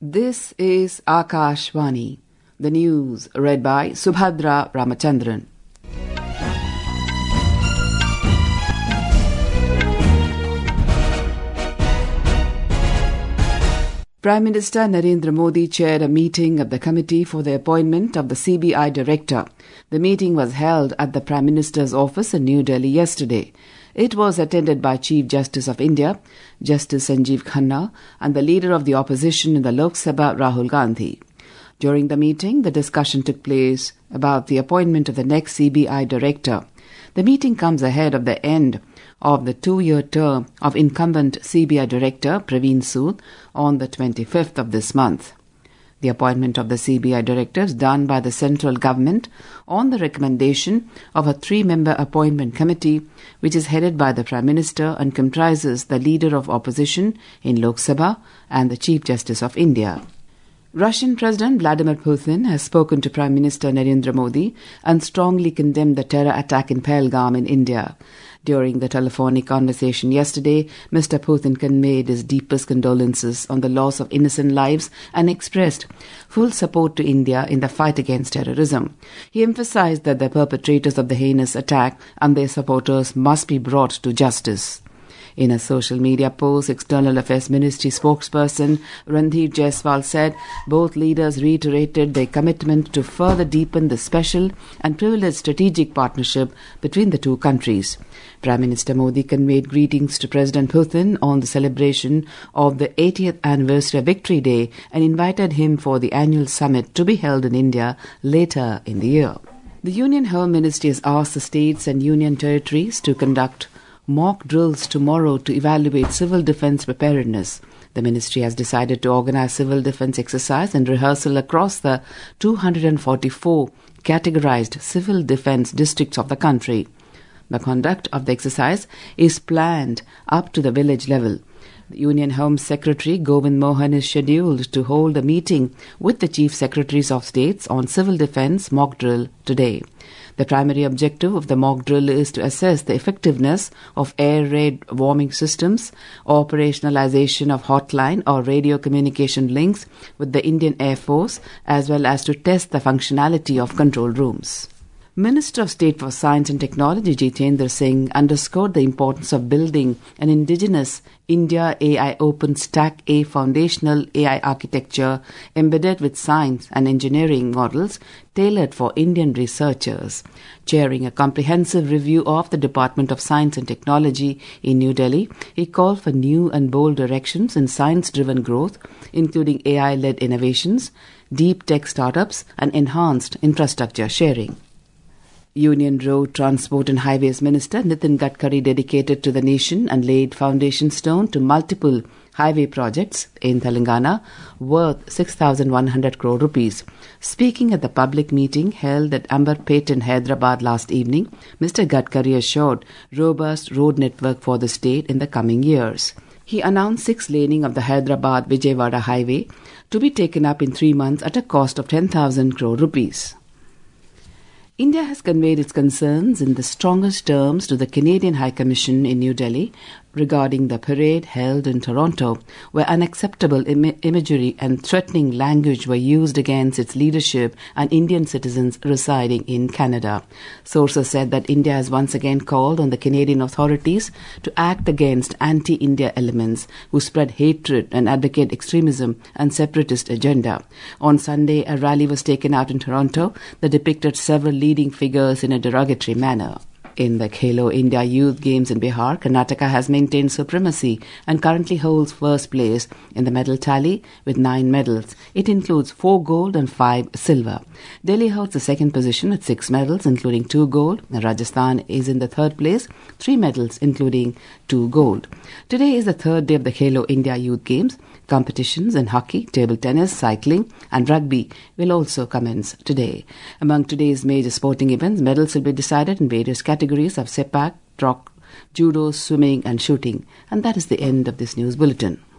This is Akashvani. The news read by Subhadra Ramachandran. Prime Minister Narendra Modi chaired a meeting of the Committee for the Appointment of the CBI Director. The meeting was held at the Prime Minister's office in New Delhi yesterday. It was attended by Chief Justice of India, Justice Sanjeev Khanna, and the Leader of the Opposition in the Lok Sabha, Rahul Gandhi. During the meeting, the discussion took place about the appointment of the next CBI Director. The meeting comes ahead of the end of the 2-year term of incumbent CBI Director Praveen Sood on the 25th of this month. The appointment of the CBI Director is done by the central government on the recommendation of a 3-member appointment committee which is headed by the Prime Minister and comprises the Leader of Opposition in Lok Sabha and the Chief Justice of India. Russian President Vladimir Putin has spoken to Prime Minister Narendra Modi and strongly condemned the terror attack in Pahalgam in India. During the telephonic conversation yesterday, Mr. Putin conveyed his deepest condolences on the loss of innocent lives and expressed full support to India in the fight against terrorism. He emphasized that the perpetrators of the heinous attack and their supporters must be brought to justice. In a social media post, External Affairs Ministry spokesperson Randhir Jaiswal said both leaders reiterated their commitment to further deepen the special and privileged strategic partnership between the two countries. Prime Minister Modi conveyed greetings to President Putin on the celebration of the 80th anniversary of Victory Day and invited him for the annual summit to be held in India later in the year. The Union Home Ministry has asked the states and union territories to conduct mock drills tomorrow to evaluate civil defence preparedness. The ministry has decided to organise civil defence exercise and rehearsal across the 244 categorised civil defence districts of the country. The conduct of the exercise is planned up to the village level. The Union Home Secretary Govind Mohan is scheduled to hold a meeting with the Chief Secretaries of States on civil defence mock drill today. The primary objective of the mock drill is to assess the effectiveness of air raid warning systems, operationalization of hotline or radio communication links with the Indian Air Force, as well as to test the functionality of control rooms. Minister of State for Science and Technology Jitendra Singh underscored the importance of building an indigenous India AI Open Stack A foundational AI architecture embedded with science and engineering models tailored for Indian researchers. Chairing a comprehensive review of the Department of Science and Technology in New Delhi, he called for new and bold directions in science-driven growth, including AI-led innovations, deep tech startups, and enhanced infrastructure sharing. Union Road Transport and Highways Minister Nitin Gadkari dedicated to the nation and laid foundation stone to multiple highway projects in Telangana worth 6,100 crore rupees. Speaking at the public meeting held at Ambarpet in Hyderabad last evening, Mr. Gadkari assured robust road network for the state in the coming years. He announced 6-laning of the Hyderabad-Vijayawada highway to be taken up in 3 months at a cost of 10,000 crore rupees. India has conveyed its concerns in the strongest terms to the Canadian High Commission in New Delhi regarding the parade held in Toronto, where unacceptable imagery and threatening language were used against its leadership and Indian citizens residing in Canada. Sources said that India has once again called on the Canadian authorities to act against anti-India elements who spread hatred and advocate extremism and separatist agenda. On Sunday, a rally was taken out in Toronto that depicted several leading figures in a derogatory manner. In the Khelo India Youth Games in Bihar, Karnataka has maintained supremacy and currently holds first place in the medal tally with 9 medals. It includes 4 gold and 5 silver. Delhi holds the second position with 6 medals, including 2 gold. Rajasthan is in the third place, 3 medals, including 2 gold. Today is the third day of the Khelo India Youth Games. Competitions in hockey, table tennis, cycling and rugby will also commence today. Among today's major sporting events, medals will be decided in various categories of sepak, trock, judo, swimming and shooting. And that is the end of this news bulletin.